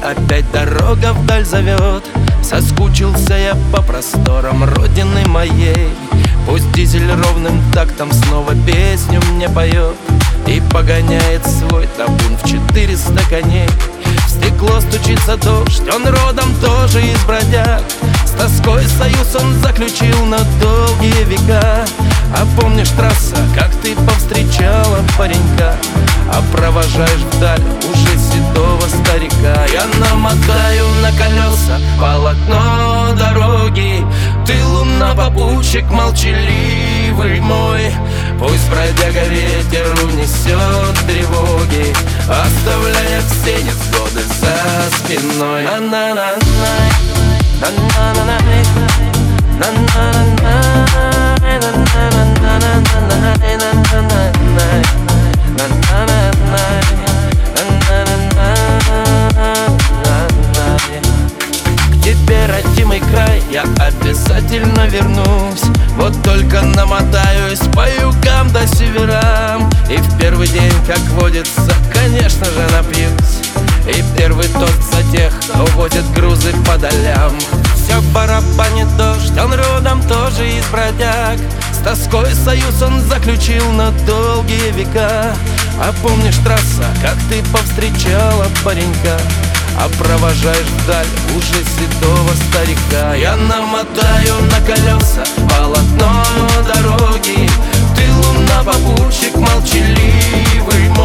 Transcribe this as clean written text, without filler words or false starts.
опять дорога вдаль зовет. Соскучился я по просторам родины моей. Пусть дизель ровным тактом снова песню мне поет и погоняет свой табун в 400 коней. В стекло стучится дождь, он родом тоже из бродяг. С тоской союз он заключил на долгие века. А помнишь, трасса, как ты повстречала паренька, а провожаешь вдаль уже седого старика? Я намотаю на колеса полотно дороги. Ты луна-попутчик молчаливый мой. Пусть бродяга ветер унесет тревоги, оставляя все невзгоды за спиной. К тебе, родимый край, я обязательно вернусь. Вот только намотаюсь по югам до северам. И в первый день, как водится, конечно же напьюсь. И первый тост за тех, кто возит грузы по долям. Все барабанит дождь, он родом тоже из бродяг. С тоской союз он заключил на долгие века. А помнишь, трасса, как ты повстречала паренька, а провожаешь вдаль уже седого старика? Я намотаю на колеса полотно дороги. Ты луна-попутчик молчаливый